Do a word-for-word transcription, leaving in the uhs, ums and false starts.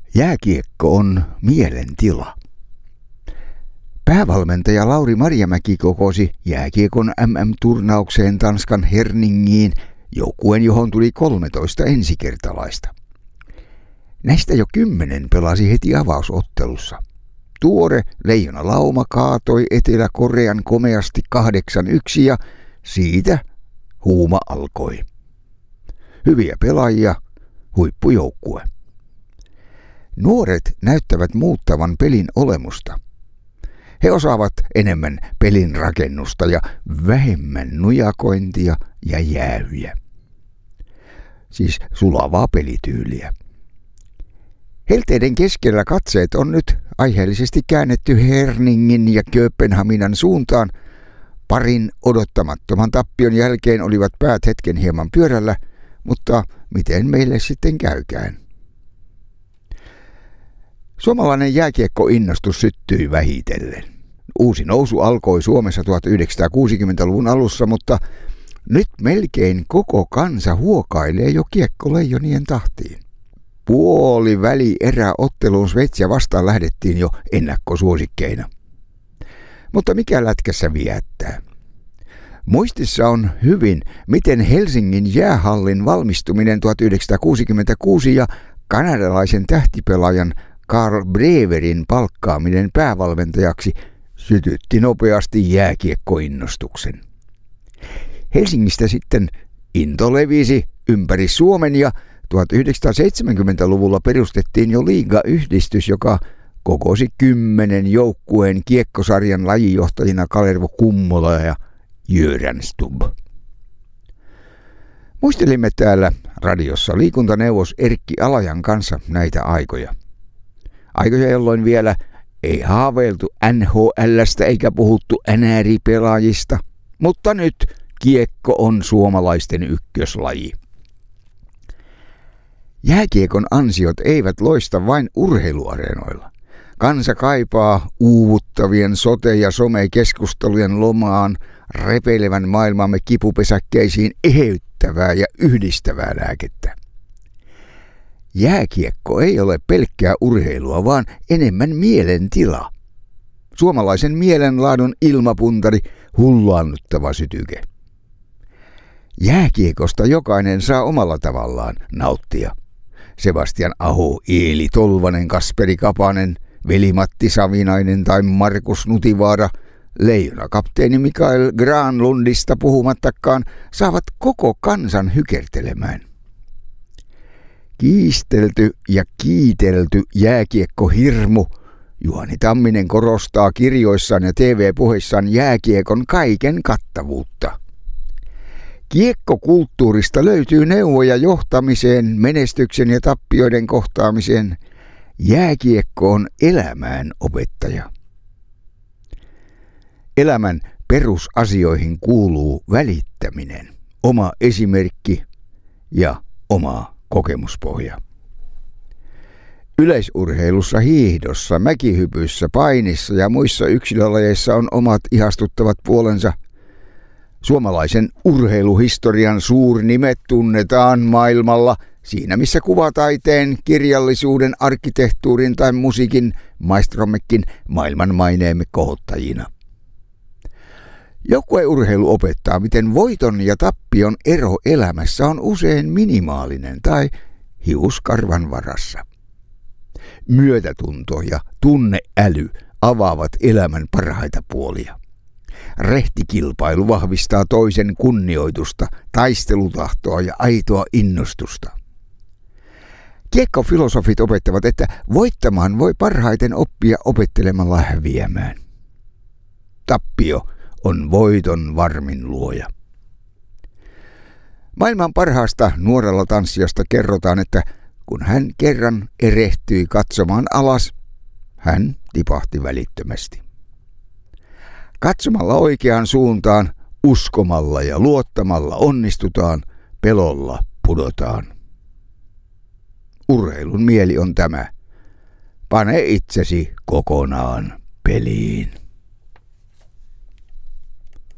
Jääkiekko on mielentila. Päävalmentaja Lauri Marjamäki kokosi jääkiekon M M-turnaukseen Tanskan Herningiin joukkueen, johon tuli kolmetoista ensikertalaista. Näistä jo kymmenen pelasi heti avausottelussa. Tuore Leijona Lauma kaatoi Etelä-Korean komeasti kahdeksan yksi ja siitä huuma alkoi. Hyviä pelaajia, huippujoukkue. Nuoret näyttävät muuttavan pelin olemusta. He osaavat enemmän pelin rakennusta ja vähemmän nujakointia ja jäähyjä. Siis sulavaa pelityyliä. Helteiden keskellä katseet on nyt aiheellisesti käännetty Herningin ja Kööpenhaminan suuntaan. Parin odottamattoman tappion jälkeen olivat päät hetken hieman pyörällä, mutta miten meille sitten käykään? Suomalainen jääkiekkoinnostus syttyi vähitellen. Uusi nousu alkoi Suomessa tuhatyhdeksänsataakuusikymmentäluvun alussa, mutta nyt melkein koko kansa huokailee jo kiekkoleijonien tahtiin. Puoli väli eräotteluun Sveitsiä vastaan lähdettiin jo ennakkosuosikkeina. Mutta mikä lätkässä viättää? Muistissa on hyvin, miten Helsingin jäähallin valmistuminen tuhatyhdeksänsataakuusikymmentäkuusi ja kanadalaisen tähtipelaajan Carl Breverin palkkaaminen päävalmentajaksi sytytti nopeasti jääkiekkoinnostuksen. Helsingistä sitten into levisi ympäri Suomen ja tuhatyhdeksänsataaseitsemänkymmentäluvulla perustettiin jo liigayhdistys, joka kokosi kymmenen joukkueen kiekkosarjan lajijohtajina Kalervo Kummola ja Jörän Stubb. Muistelimme täällä radiossa liikuntaneuvos Erkki Alajan kanssa näitä aikoja. Aikoja, jolloin vielä ei haaveiltu N H L:stä eikä puhuttu N R I-pelaajista, mutta nyt kiekko on suomalaisten ykköslaji. Jääkiekon ansiot eivät loista vain urheiluareenoilla. Kansa kaipaa uuvuttavien sote- ja some-keskustelujen lomaan repeilevän maailmamme kipupesäkkeisiin eheyttävää ja yhdistävää lääkettä. Jääkiekko ei ole pelkkää urheilua, vaan enemmän mielentila. Suomalaisen mielenlaadun ilmapuntari, hullaannuttava sytyke. Jääkiekosta jokainen saa omalla tavallaan nauttia. Sebastian Aho, Eeli Tolvanen, Kasperi Kapanen, Veli-Matti Savinainen tai Markus Nutivaara, Leijona-kapteeni Mikael Granlundista puhumattakaan, saavat koko kansan hykertelemään. Kiistelty ja kiitelty jääkiekkohirmu Juhani Tamminen korostaa kirjoissaan ja T V-puheissaan jääkiekon kaiken kattavuutta. Kiekkokulttuurista löytyy neuvoja johtamiseen, menestyksen ja tappioiden kohtaamiseen. Jääkiekko on elämään opettaja. Elämän perusasioihin kuuluu välittäminen, oma esimerkki ja oma kokemuspohja. Yleisurheilussa, hiihdossa, mäkihypyssä, painissa ja muissa yksilölajeissa on omat ihastuttavat puolensa. Suomalaisen urheiluhistorian suurnimet tunnetaan maailmalla siinä, missä kuvataiteen, kirjallisuuden, arkkitehtuurin tai musiikin maistrommekin maailman maineemme kohottajina. Joukkueurheilu opettaa, miten voiton ja tappion ero elämässä on usein minimaalinen tai hiuskarvan varassa. Myötätunto ja tunneäly avaavat elämän parhaita puolia. Rehtikilpailu vahvistaa toisen kunnioitusta, taistelutahtoa ja aitoa innostusta. Kiekkofilosofit opettavat, että voittamaan voi parhaiten oppia opettelemalla häviämään. Tappio on voiton varmin luoja. Maailman parhaasta nuorella tanssijasta kerrotaan, että kun hän kerran erehtyi katsomaan alas, hän tipahti välittömästi. Katsomalla oikeaan suuntaan, uskomalla ja luottamalla onnistutaan, pelolla pudotaan. Urheilun mieli on tämä. Pane itsesi kokonaan peliin.